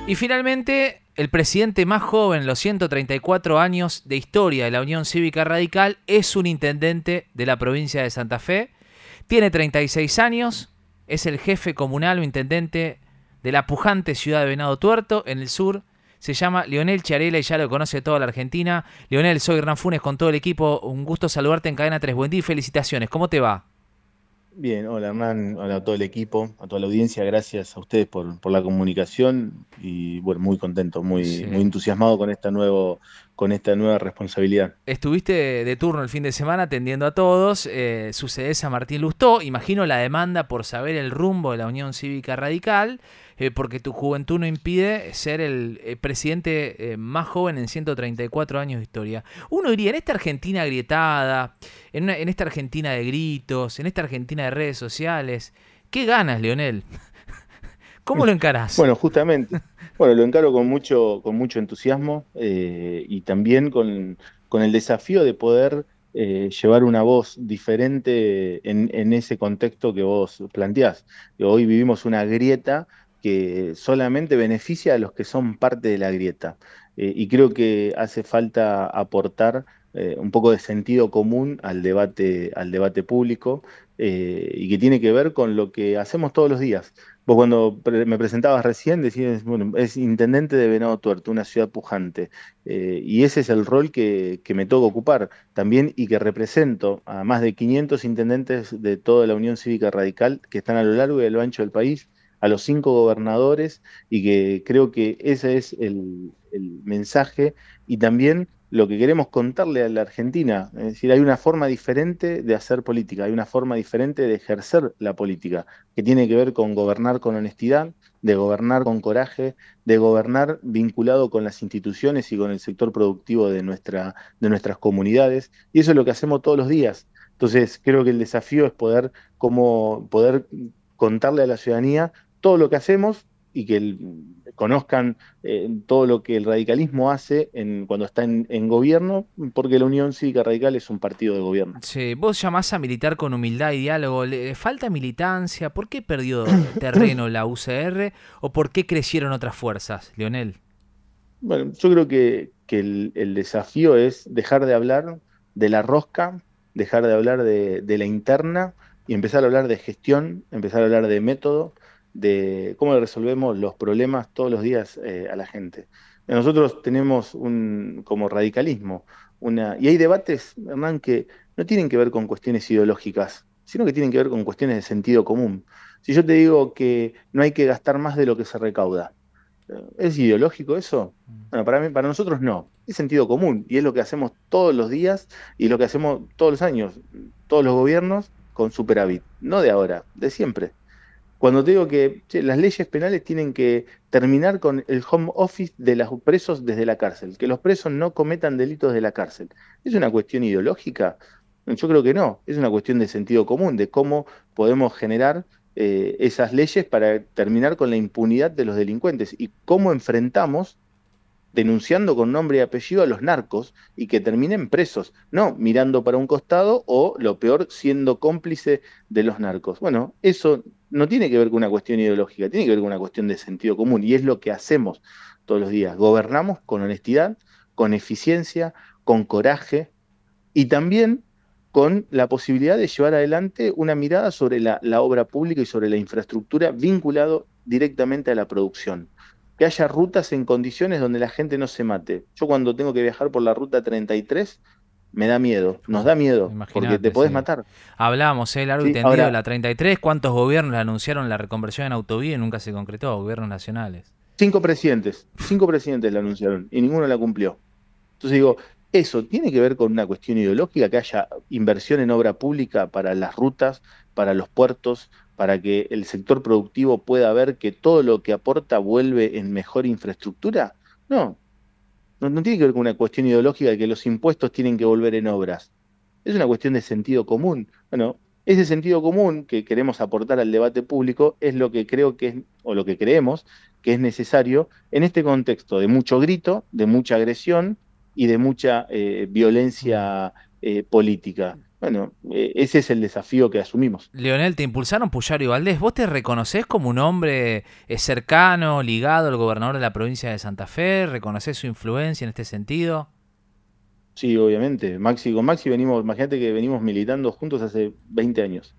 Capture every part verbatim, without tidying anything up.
Y finalmente, el presidente más joven, los ciento treinta y cuatro años de historia de la Unión Cívica Radical, es un intendente de la provincia de Santa Fe. Tiene treinta y seis años, es el jefe comunal o intendente de la pujante ciudad de Venado Tuerto, en el sur. Se llama Leonel Chiarella y ya lo conoce toda la Argentina. Leonel, soy Hernán Funes con todo el equipo. Un gusto saludarte en Cadena tres. Buen día y felicitaciones. ¿Cómo te va? Bien, hola Hernán, hola a todo el equipo, a toda la audiencia, gracias a ustedes por, por la comunicación y bueno, muy contento, muy, muy Sí. entusiasmado con esta nuevo, con esta nueva responsabilidad. Estuviste de turno el fin de semana atendiendo a todos, eh, sucedés a Martín Lustó, imagino la demanda por saber el rumbo de la Unión Cívica Radical, eh, porque tu juventud no impide ser el eh, presidente eh, más joven en ciento treinta y cuatro años de historia. Uno diría, en esta Argentina agrietada, en, una- en esta Argentina de gritos, en esta Argentina de redes sociales, ¿qué ganas, Leonel? ¿Cómo lo encarás? Bueno, justamente, bueno, lo encaro con mucho, con mucho entusiasmo eh, y también con, con el desafío de poder eh, llevar una voz diferente en, en ese contexto que vos planteás. Hoy vivimos una grieta que solamente beneficia a los que son parte de la grieta. Eh, y creo que hace falta aportar eh, un poco de sentido común al debate, al debate público eh, y que tiene que ver con lo que hacemos todos los días. Vos cuando pre- me presentabas recién decías, bueno, es intendente de Venado Tuerto, una ciudad pujante, eh, y ese es el rol que, que me toca ocupar también y que represento a más de quinientos intendentes de toda la Unión Cívica Radical que están a lo largo y a lo ancho del país, a los cinco gobernadores, y que creo que ese es el, el mensaje y también lo que queremos contarle a la Argentina. Es decir, hay una forma diferente de hacer política, hay una forma diferente de ejercer la política que tiene que ver con gobernar con honestidad, de gobernar con coraje, de gobernar vinculado con las instituciones y con el sector productivo de nuestra, de nuestras comunidades. Y eso es lo que hacemos todos los días. Entonces, creo que el desafío es poder, como, poder contarle a la ciudadanía todo lo que hacemos y que el- conozcan eh, todo lo que el radicalismo hace en, cuando está en, en gobierno, porque la Unión Cívica Radical es un partido de gobierno. Sí, vos llamás a militar con humildad y diálogo. ¿Le falta militancia? ¿Por qué perdió terreno la U C R? ¿O por qué crecieron otras fuerzas, Leonel? Bueno, yo creo que, que el, el desafío es dejar de hablar de la rosca, dejar de hablar de, de la interna y empezar a hablar de gestión, empezar a hablar de método, de cómo le resolvemos los problemas todos los días eh, a la gente. Nosotros tenemos un, como radicalismo, una, y hay debates, Hernán, que no tienen que ver con cuestiones ideológicas, sino que tienen que ver con cuestiones de sentido común. Si yo te digo que no hay que gastar más de lo que se recauda, ¿es ideológico eso? Bueno, para mí, para nosotros no. Es sentido común y es lo que hacemos todos los días y lo que hacemos todos los años, todos los gobiernos con superávit, no de ahora, de siempre. Cuando te digo que che, las leyes penales tienen que terminar con el home office de los presos desde la cárcel, que los presos no cometan delitos de la cárcel. ¿Es una cuestión ideológica? Yo creo que no, es una cuestión de sentido común, de cómo podemos generar eh, esas leyes para terminar con la impunidad de los delincuentes y cómo enfrentamos denunciando con nombre y apellido a los narcos y que terminen presos, no mirando para un costado o, lo peor, siendo cómplice de los narcos. Bueno, eso no tiene que ver con una cuestión ideológica, tiene que ver con una cuestión de sentido común y es lo que hacemos todos los días. Gobernamos con honestidad, con eficiencia, con coraje y también con la posibilidad de llevar adelante una mirada sobre la, la obra pública y sobre la infraestructura vinculado directamente a la producción. Que haya rutas en condiciones donde la gente no se mate. Yo cuando tengo que viajar por la ruta treinta y tres, me da miedo, nos Uf, da miedo, porque te imagínate, podés sí. matar. Hablamos, ¿eh? Largo y ¿Sí? tendido de Ahora, la treinta y tres. ¿Cuántos gobiernos le anunciaron la reconversión en autovía y nunca se concretó? Gobiernos nacionales. cinco presidentes, cinco presidentes la anunciaron y ninguno la cumplió. Entonces digo, eso tiene que ver con una cuestión ideológica, que haya inversión en obra pública para las rutas, para los puertos, para que el sector productivo pueda ver que todo lo que aporta vuelve en mejor infraestructura. No, no, no tiene que ver con una cuestión ideológica de que los impuestos tienen que volver en obras. Es una cuestión de sentido común. Bueno, ese sentido común que queremos aportar al debate público es lo que creo que es, o lo que creemos que es necesario en este contexto de mucho grito, de mucha agresión y de mucha eh, Mm. violencia eh, política. Bueno, eh, ese es el desafío que asumimos. Leonel, te impulsaron Puyaro y Valdés. ¿Vos te reconocés como un hombre eh, cercano, ligado al gobernador de la provincia de Santa Fe? ¿Reconoces su influencia en este sentido? Sí, obviamente. Maxi, con Maxi venimos, imagínate que venimos militando juntos hace veinte años.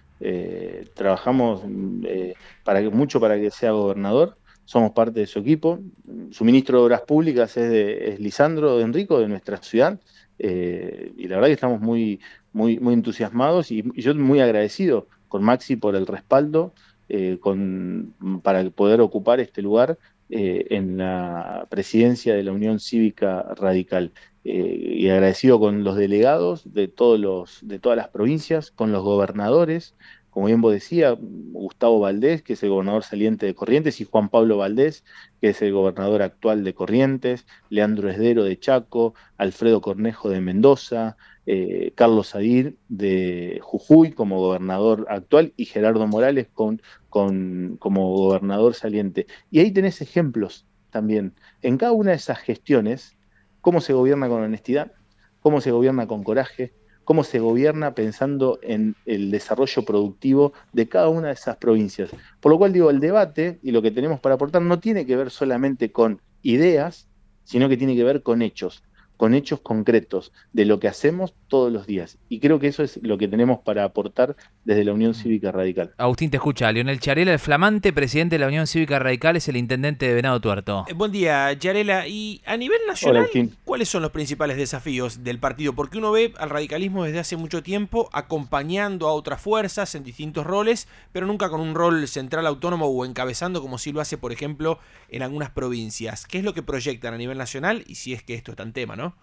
Eh, trabajamos eh, para que, mucho para que sea gobernador, somos parte de su equipo. Su ministro de Obras Públicas es, de, es Lisandro de Enrico, de nuestra ciudad, eh, y la verdad que estamos muy, muy, muy entusiasmados y, y yo muy agradecido con Maxi por el respaldo eh, con, para poder ocupar este lugar eh, en la presidencia de la Unión Cívica Radical. Eh, y agradecido con los delegados de, todos los, de todas las provincias, con los gobernadores, como bien vos decía, Gustavo Valdés, que es el gobernador saliente de Corrientes, y Juan Pablo Valdés, que es el gobernador actual de Corrientes, Leandro Esdero de Chaco, Alfredo Cornejo de Mendoza, eh, Carlos Sadir de Jujuy como gobernador actual y Gerardo Morales con, con, como gobernador saliente. Y ahí tenés ejemplos también. En cada una de esas gestiones, cómo se gobierna con honestidad, cómo se gobierna con coraje, cómo se gobierna pensando en el desarrollo productivo de cada una de esas provincias. Por lo cual digo, el debate y lo que tenemos para aportar no tiene que ver solamente con ideas, sino que tiene que ver con hechos, con hechos concretos de lo que hacemos todos los días. Y creo que eso es lo que tenemos para aportar desde la Unión Cívica Radical. Agustín, te escucha. Leonel Charela, el flamante presidente de la Unión Cívica Radical, es el intendente de Venado Tuerto. Eh, Buen día, Yarela. Y a nivel Hola, nacional, Agustín. ¿cuáles son los principales desafíos del partido? Porque uno ve al radicalismo desde hace mucho tiempo acompañando a otras fuerzas en distintos roles, pero nunca con un rol central autónomo o encabezando como sí lo hace, por ejemplo, en algunas provincias. ¿Qué es lo que proyectan a nivel nacional? Y si es que esto está en tema, ¿no?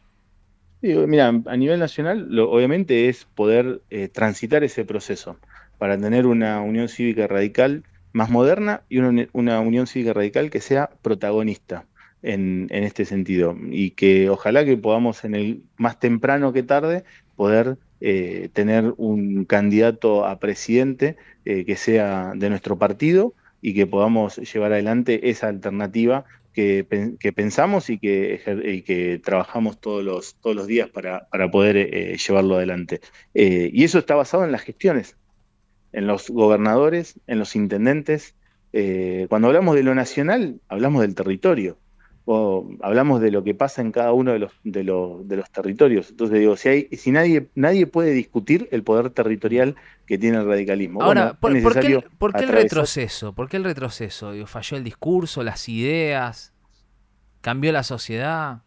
Digo, mira, a nivel nacional, lo, obviamente es poder eh, transitar ese proceso para tener una unión cívica radical más moderna y una, una unión cívica radical que sea protagonista en, en este sentido. Y que ojalá que podamos en el más temprano que tarde poder eh, tener un candidato a presidente eh, que sea de nuestro partido y que podamos llevar adelante esa alternativa que, que pensamos y que, y que trabajamos todos los, todos los días para, para poder eh, llevarlo adelante. Eh, y eso está basado en las gestiones, en los gobernadores, en los intendentes. Eh, cuando hablamos de lo nacional, hablamos del territorio. O hablamos de lo que pasa en cada uno de los, de los, de los territorios. Entonces digo, si, hay, si nadie, nadie puede discutir el poder territorial que tiene el radicalismo. Ahora, bueno, ¿por, es ¿por, qué, necesario el, ¿por qué el atravesar... retroceso? ¿Por qué el retroceso? Digo, ¿falló el discurso, las ideas? ¿Cambió la sociedad?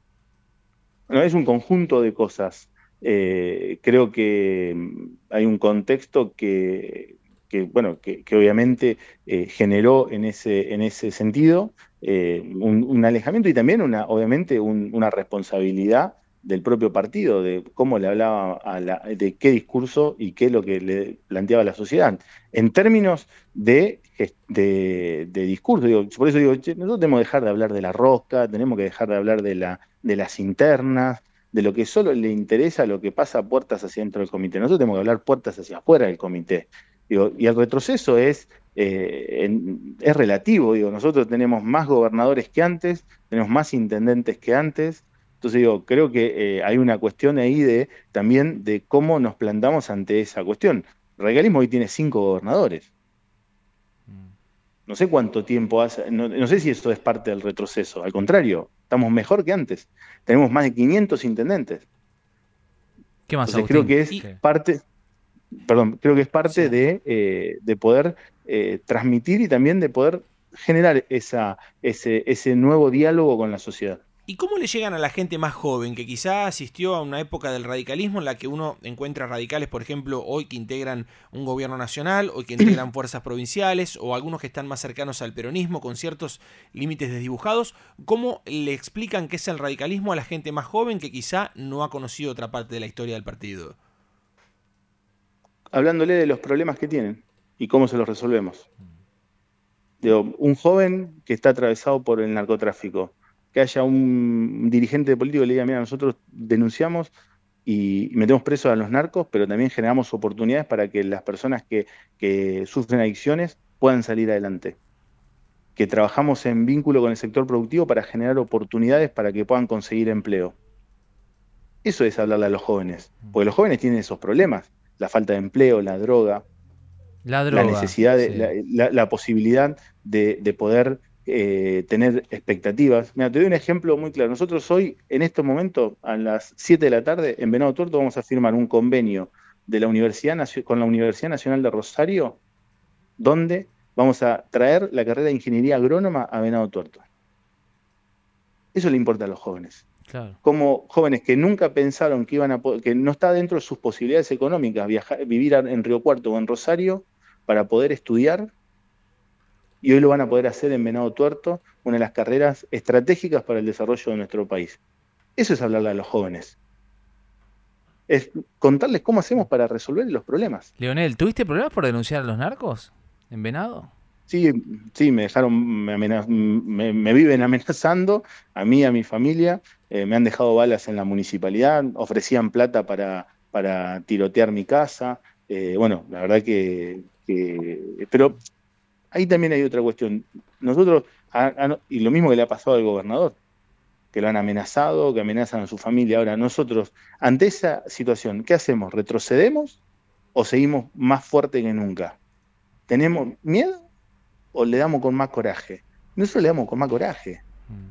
Bueno, es un conjunto de cosas. Eh, creo que hay un contexto que, que bueno, que, que obviamente eh, generó en ese, en ese sentido eh, un, un alejamiento y también una, obviamente un- una responsabilidad del propio partido, de cómo le hablaba a la, de qué discurso y qué es lo que le planteaba a la sociedad. En términos de, gest- de, de discurso, digo, por eso digo, che, nosotros tenemos que dejar de hablar de la rosca, tenemos que dejar de hablar de la, de las internas, de lo que solo le interesa lo que pasa a puertas hacia dentro del comité. Nosotros tenemos que hablar puertas hacia afuera del comité. Digo, y el retroceso es, eh, en- es relativo. Digo, nosotros tenemos más gobernadores que antes, tenemos más intendentes que antes. Entonces digo, creo que eh, hay una cuestión ahí de también de cómo nos plantamos ante esa cuestión. El radicalismo hoy tiene cinco gobernadores. No sé cuánto tiempo hace, no, no sé si eso es parte del retroceso. Al contrario, estamos mejor que antes. Tenemos más de quinientos intendentes. ¿Qué más, Entonces creo Agustín? que es Y, Sí. parte, perdón, creo que es parte sí. de, eh, de poder eh, transmitir y también de poder generar esa, ese, ese nuevo diálogo con la sociedad. ¿Y cómo le llegan a la gente más joven que quizá asistió a una época del radicalismo en la que uno encuentra radicales, por ejemplo, hoy que integran un gobierno nacional, hoy que integran fuerzas provinciales, o algunos que están más cercanos al peronismo con ciertos límites desdibujados? ¿Cómo le explican qué es el radicalismo a la gente más joven que quizá no ha conocido otra parte de la historia del partido? Hablándole de los problemas que tienen y cómo se los resolvemos. Digo, un joven que está atravesado por el narcotráfico, que haya un dirigente político que le diga, mira, nosotros denunciamos y metemos presos a los narcos, pero también generamos oportunidades para que las personas que, que sufren adicciones puedan salir adelante. Que trabajamos en vínculo con el sector productivo para generar oportunidades para que puedan conseguir empleo. Eso es hablarle a los jóvenes, porque los jóvenes tienen esos problemas, la falta de empleo, la droga, La la droga, necesidad, de, sí. la, la, la posibilidad de, de poder eh, tener expectativas. Mira, te doy un ejemplo muy claro. Nosotros hoy, en este momento, a las siete de la tarde, en Venado Tuerto, vamos a firmar un convenio de la Universidad con la Universidad Nacional de Rosario, donde vamos a traer la carrera de Ingeniería Agrónoma a Venado Tuerto. Eso le importa a los jóvenes. Claro. Como jóvenes que nunca pensaron que iban a poder, que no está dentro de sus posibilidades económicas viajar, vivir en Río Cuarto o en Rosario para poder estudiar, y hoy lo van a poder hacer en Venado Tuerto, una de las carreras estratégicas para el desarrollo de nuestro país. Eso es hablarle a los jóvenes. Es contarles cómo hacemos para resolver los problemas. Leonel, ¿tuviste problemas por denunciar a los narcos en Venado? Sí, sí, me dejaron, me, amenaz, me, me viven amenazando, a mí, a mi familia, eh, me han dejado balas en la municipalidad, ofrecían plata para, para tirotear mi casa, eh, bueno, la verdad que, que... Pero ahí también hay otra cuestión. Nosotros, a, a, y lo mismo que le ha pasado al gobernador, que lo han amenazado, que amenazan a su familia. Ahora, nosotros, ante esa situación, ¿qué hacemos? ¿Retrocedemos o seguimos más fuerte que nunca? ¿Tenemos miedo o le damos con más coraje? Nosotros le damos con más coraje.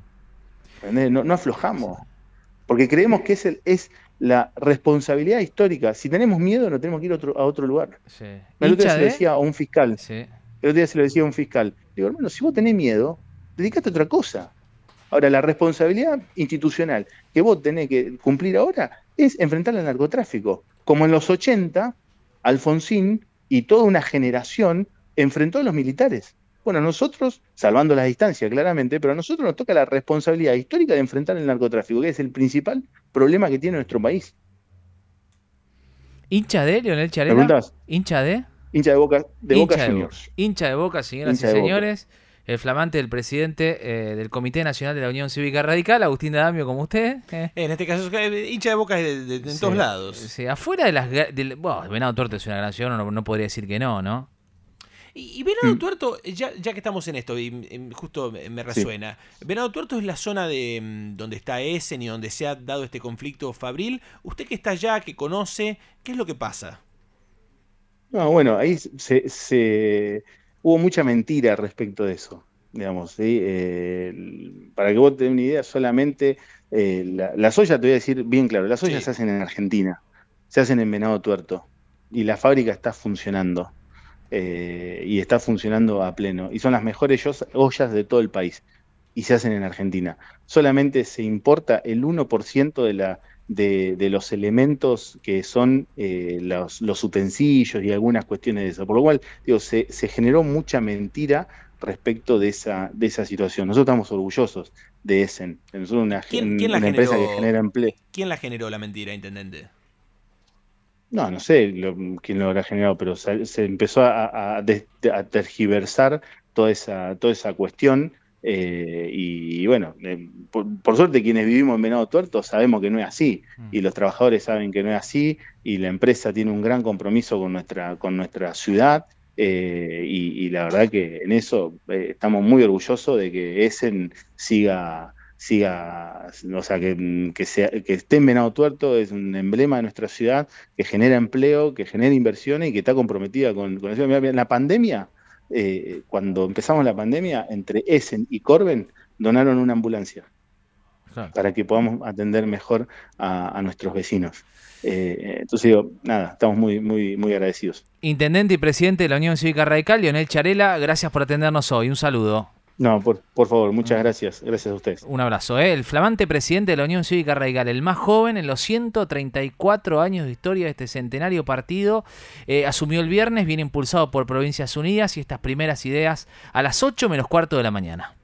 No, no aflojamos. Porque creemos que es, el, es la responsabilidad histórica. Si tenemos miedo, no tenemos que ir a otro, a otro lugar. Sí. El otro día se lo decía a un fiscal. Sí. El otro día se lo decía a un fiscal. Digo, hermano, si vos tenés miedo, dedicate a otra cosa. Ahora, la responsabilidad institucional que vos tenés que cumplir ahora es enfrentar al narcotráfico. Como en los ochenta, Alfonsín y toda una generación enfrentó a los militares. Bueno, nosotros, salvando las distancias claramente, pero a nosotros nos toca la responsabilidad histórica de enfrentar el narcotráfico, que es el principal problema que tiene nuestro país. ¿Hincha de Leonel Charela? ¿Me preguntás? ¿Hincha de? Hincha de Boca, de hincha Boca de Juniors. Boca. Hincha de Boca, señoras hincha y de señores. Boca. El flamante del presidente eh, del Comité Nacional de la Unión Cívica Radical, Agustín D'Adamio, como usted. Eh. En este caso, hincha de Boca de, de, de, en sí, todos lados. Sí, afuera de las... De, bueno, Venado Tuerto es una gran ciudad, no, no podría decir que no, ¿no? Y, y Venado mm. Tuerto, ya, ya que estamos en esto, y, y justo me resuena, sí. Venado Tuerto es la zona de donde está Essen y donde se ha dado este conflicto fabril. Usted que está allá, que conoce, ¿qué es lo que pasa? No, bueno, ahí se, se hubo mucha mentira respecto de eso, digamos, ¿sí? Eh, para que vos te des una idea, solamente eh, la, las ollas, te voy a decir bien claro, las ollas sí. se hacen en Argentina, se hacen en Venado Tuerto, y la fábrica está funcionando, eh, y está funcionando a pleno, y son las mejores ollas de todo el país, y se hacen en Argentina. Solamente se importa el uno por ciento de la... De, de los elementos que son eh, los, los utensilios y algunas cuestiones de eso. Por lo cual, digo, se, se generó mucha mentira respecto de esa, de esa situación. Nosotros estamos orgullosos de Essen. Nosotros una, ¿Quién, ¿quién una la empresa generó, que genera empleo. ¿Quién la generó la mentira, intendente? No, no sé lo, quién lo habrá generado, pero se, se empezó a, a, a tergiversar toda esa, toda esa cuestión. Eh, y, y bueno, eh, por, por suerte quienes vivimos en Venado Tuerto sabemos que no es así, y los trabajadores saben que no es así, y la empresa tiene un gran compromiso con nuestra, con nuestra ciudad, eh, y, y la verdad que en eso eh, estamos muy orgullosos de que Essen siga, siga o sea, que, que, sea, que esté en Venado Tuerto. Es un emblema de nuestra ciudad, que genera empleo, que genera inversiones y que está comprometida con, con eso. En la pandemia, Eh, cuando empezamos la pandemia, entre Essen y Corben donaron una ambulancia claro. para que podamos atender mejor a, a nuestros vecinos. Eh, entonces digo, nada, estamos muy, muy, muy agradecidos. Intendente y presidente de la Unión Cívica Radical, Leonel Charela, gracias por atendernos hoy. Un saludo. No, por, por favor, muchas gracias. Gracias a ustedes. Un abrazo. ¿eh? El flamante presidente de la Unión Cívica Radical, el más joven en los ciento treinta y cuatro años de historia de este centenario partido, eh, asumió el viernes, viene impulsado por Provincias Unidas y estas primeras ideas a las ocho menos cuarto de la mañana.